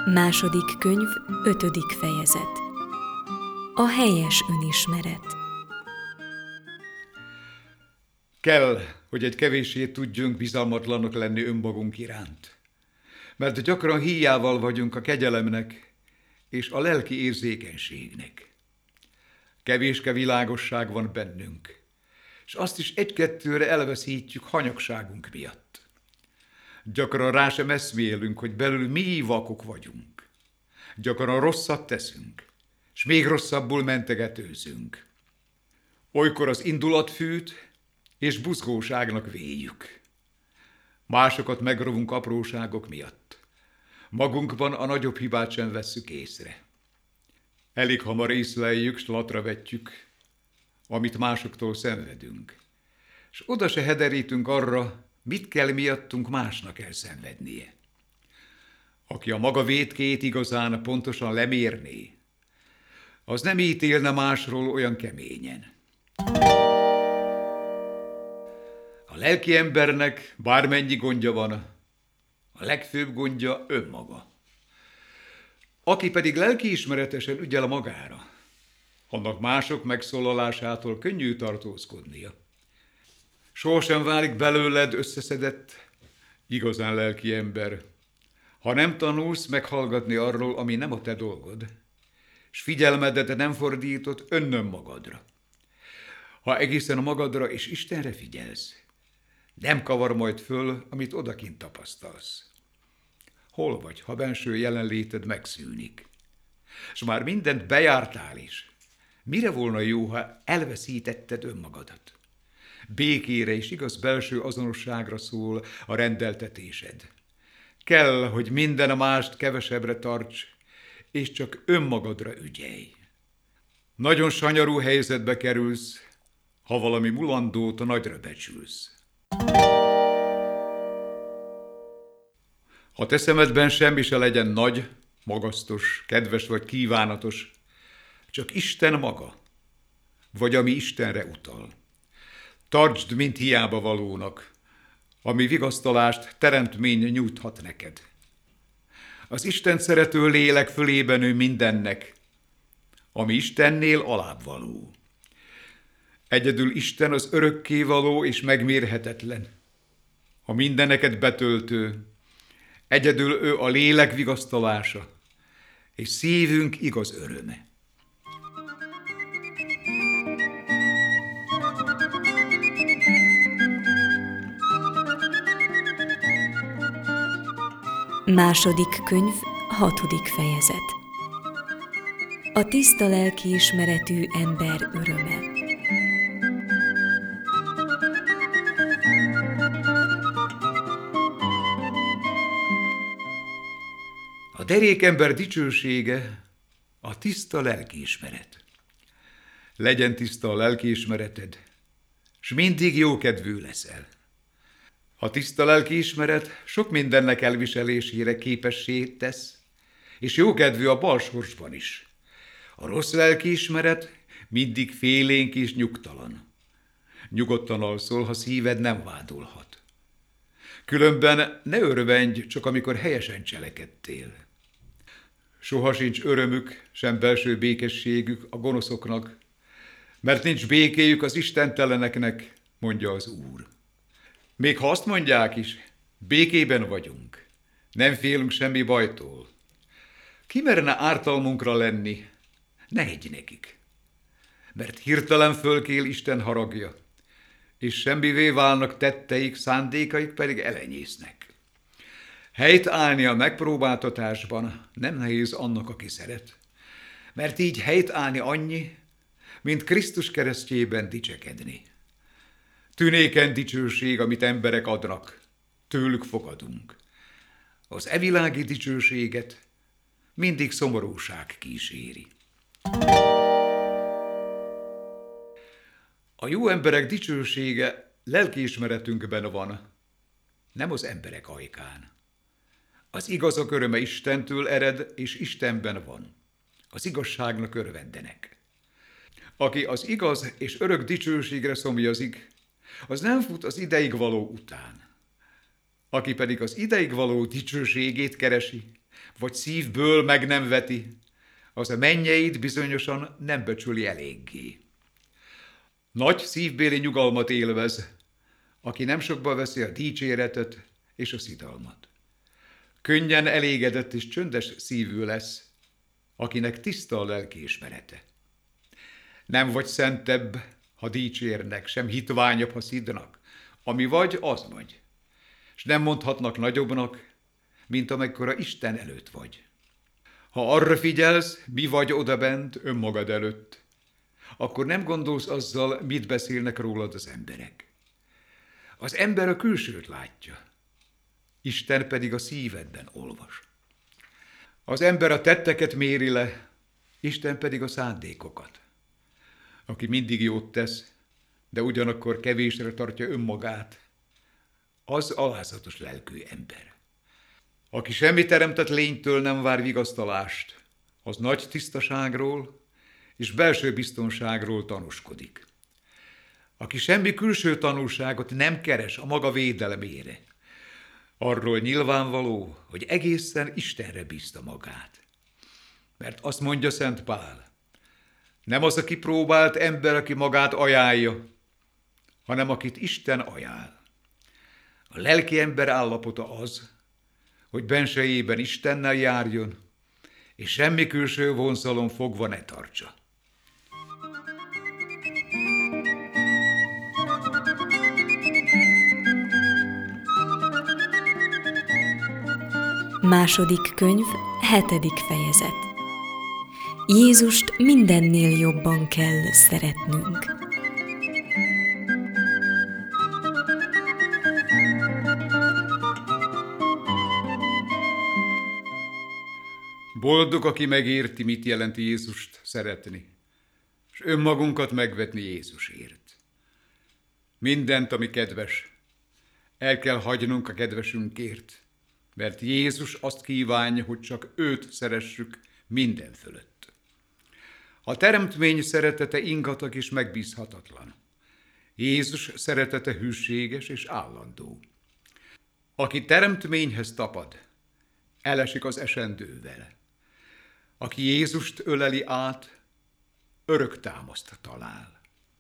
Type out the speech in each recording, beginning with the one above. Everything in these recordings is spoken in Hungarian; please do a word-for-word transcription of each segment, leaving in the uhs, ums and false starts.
Második könyv, ötödik fejezet. A helyes önismeret. Kell, hogy egy kevéssé tudjunk bizalmatlanok lenni önmagunk iránt, mert gyakran híjával vagyunk a kegyelemnek és a lelki érzékenységnek. Kevéske világosság van bennünk, és azt is egy-kettőre elveszítjük hanyagságunk miatt. Gyakran rá sem eszmélünk, hogy belül mi vakok vagyunk. Gyakran rosszat teszünk, és még rosszabbul mentegetőzünk. Olykor az indulatfűt és buzgóságnak véljük. Másokat megrovunk apróságok miatt. Magunkban a nagyobb hibát sem vesszük észre. Elég hamar észleljük, s latra vetjük, amit másoktól szenvedünk. És oda se hederítünk arra, mit kell miattunk másnak elszenvednie. Aki a maga vétkét igazán pontosan lemérné, az nem ítélne másról olyan keményen. A lelki embernek bármennyi gondja van, a legfőbb gondja önmaga. Aki pedig lelkiismeretesen ügyel magára, annak mások megszólalásától könnyű tartózkodnia. Sohasem válik belőled összeszedett, igazán lelki ember, ha nem tanulsz meghallgatni arról, ami nem a te dolgod, s figyelmedet nem fordítod önnön magadra. Ha egészen magadra és Istenre figyelsz, nem kavar majd föl, amit odakint tapasztalsz. Hol vagy, ha benső jelenléted megszűnik? S már mindent bejártál is. Mire volna jó, ha elveszítetted önmagadat? Békére és igaz belső azonosságra szól a rendeltetésed. Kell, hogy minden a mást kevesebbre tarts, és csak önmagadra ügyelj. Nagyon sanyarú helyzetbe kerülsz, ha valami mulandót nagyra becsülsz. Ha te szemedben semmi se legyen nagy, magasztos, kedves vagy kívánatos, csak Isten maga, vagy ami Istenre utal. Tartsd, mint hiába valónak, ami vigasztalást teremtmény nyújthat neked. Az Isten szerető lélek fölében ő mindennek, ami Istennél alább való. Egyedül Isten az örökkévaló és megmérhetetlen, a mindeneket betöltő. Egyedül ő a lélek vigasztalása, és szívünk igaz öröme. Második könyv, hatodik fejezet. A tiszta lelkiismeretű ember öröme. A derék ember dicsősége a tiszta lelkiismeret. Legyen tiszta a lelkiismereted, s mindig jókedvű leszel. A tiszta lelkiismeret sok mindennek elviselésére képessé tesz, és jókedvű a balsorsban is. A rossz lelkiismeret mindig félénk és nyugtalan. Nyugodtan alszol, ha szíved nem vádolhat. Különben ne örvendj, csak amikor helyesen cselekedtél. Soha sincs örömük, sem belső békességük a gonoszoknak, mert nincs békéjük az istenteleneknek, mondja az Úr. Még ha azt mondják is, békében vagyunk, nem félünk semmi bajtól. Ki merne ártalmunkra lenni? Ne higgy nekik, mert hirtelen fölkél Isten haragja, és semmivé válnak tetteik, szándékaik pedig elenyésznek. Helyt állni a megpróbáltatásban nem nehéz annak, aki szeret, mert így helyt állni annyi, mint Krisztus keresztjében dicsekedni. Tünéken dicsőség, amit emberek adnak, tőlük fogadunk. Az evilági dicsőséget mindig szomorúság kíséri. A jó emberek dicsősége lelkiismeretünkben van, nem az emberek ajkán. Az igazak öröme Istentől ered, és Istenben van. Az igazságnak örvendenek. Aki az igaz és örök dicsőségre szomjazik, az nem fut az ideig való után. Aki pedig az ideig való dicsőségét keresi, vagy szívből meg nem veti, az a mennyeit bizonyosan nem becsüli eléggé. Nagy szívbéli nyugalmat élvez, aki nem sokba veszi a dicséretet és a szidalmat. Könnyen elégedett és csöndes szívű lesz, akinek tiszta a lelkiismerete. Nem vagy szentebb, ha dicsérnek, sem hitványabb, ha szidnak, ami vagy, az vagy. És nem mondhatnak nagyobbnak, mint amekkora Isten előtt vagy. Ha arra figyelsz, mi vagy odabent önmagad előtt, akkor nem gondolsz azzal, mit beszélnek rólad az emberek. Az ember a külsőt látja, Isten pedig a szívedben olvas. Az ember a tetteket méri le, Isten pedig a szándékokat. Aki mindig jót tesz, de ugyanakkor kevésre tartja önmagát, az alázatos lelkű ember. Aki semmi teremtett lénytől nem vár vigasztalást, az nagy tisztaságról és belső biztonságról tanúskodik. Aki semmi külső tanulságot nem keres a maga védelmére, arról nyilvánvaló, hogy egészen Istenre bízta magát. Mert azt mondja Szent Pál, nem az a kipróbált ember, aki magát ajánlja, hanem akit Isten ajánl. A lelki ember állapota az, hogy bensejében Istennel járjon, és semmi külső vonzalon fogva ne tartsa. Második könyv, hetedik fejezet. Jézust mindennél jobban kell szeretnünk. Boldog, aki megérti, mit jelent Jézust szeretni, és önmagunkat megvetni Jézusért. Mindent, ami kedves, el kell hagynunk a kedvesünkért, mert Jézus azt kívánja, hogy csak őt szeressük minden fölött. A teremtmény szeretete ingatag és megbízhatatlan. Jézus szeretete hűséges és állandó. Aki teremtményhez tapad, elesik az esendővel. Aki Jézust öleli át, örök támaszt talál.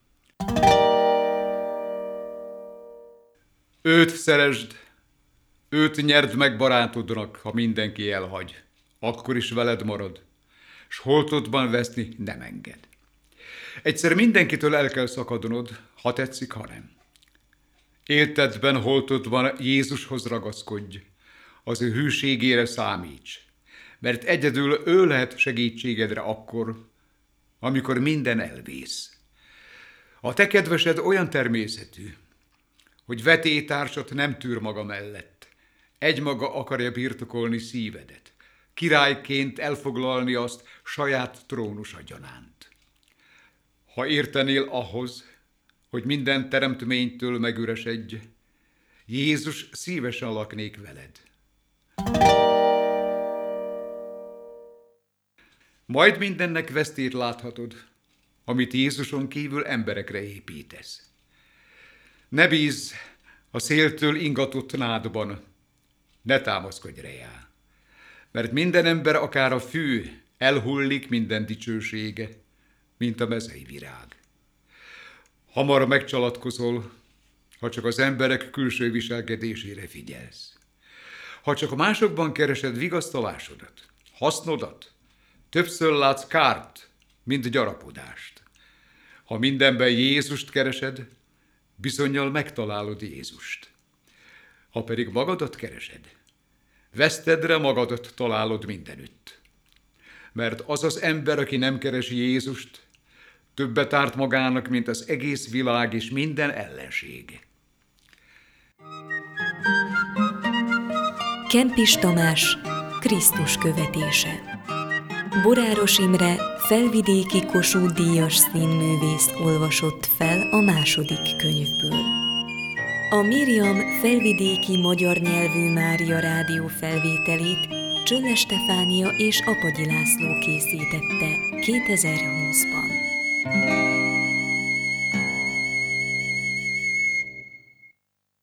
Őt szeresd, őt nyerd meg barátodnak, ha mindenki elhagy, akkor is veled marad, s holtodban veszni nem enged. Egyszer mindenkitől el kell szakadnod, ha tetszik, ha nem. Életedben, holtodban Jézushoz ragaszkodj, az ő hűségére számíts, mert egyedül ő lehet segítségedre akkor, amikor minden elvész. A te kedvesed olyan természetű, hogy vetélytársat nem tűr maga mellett, egymaga akarja birtokolni szívedet, királyként elfoglalni azt saját trónusa gyanánt. Ha értenél ahhoz, hogy minden teremtménytől megüresedj, Jézus szívesen laknék veled. Majd mindennek vesztét láthatod, amit Jézuson kívül emberekre építesz. Ne bízz a széltől ingatott nádban, ne támaszkodj rejá, mert minden ember, akár a fű, elhullik minden dicsősége, mint a mezei virág. Hamar megcsalatkozol, ha csak az emberek külső viselkedésére figyelsz. Ha csak másokban keresed vigasztalásodat, hasznodat, többször látsz kárt, mint gyarapodást. Ha mindenben Jézust keresed, bizonnyal megtalálod Jézust. Ha pedig magadat keresed, vesztedre magadat találod mindenütt. Mert az az ember, aki nem keresi Jézust, többet árt magának, mint az egész világ és minden ellensége. Kempis Tamás, Krisztus követése. Boráros Imre, felvidéki Kossuth díjas színművész olvasott fel a második könyvből. A Miriam felvidéki magyar nyelvű Mária rádió felvételét Csölle Stefánia és Apagyi László készítette kétezer-húszban.